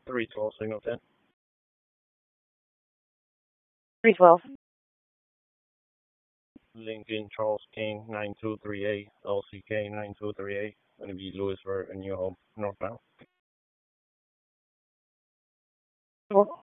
312 signal 10. 312. Lincoln Charles King 9238, LCK 9238. Going to be Lewisburg and New Hope northbound.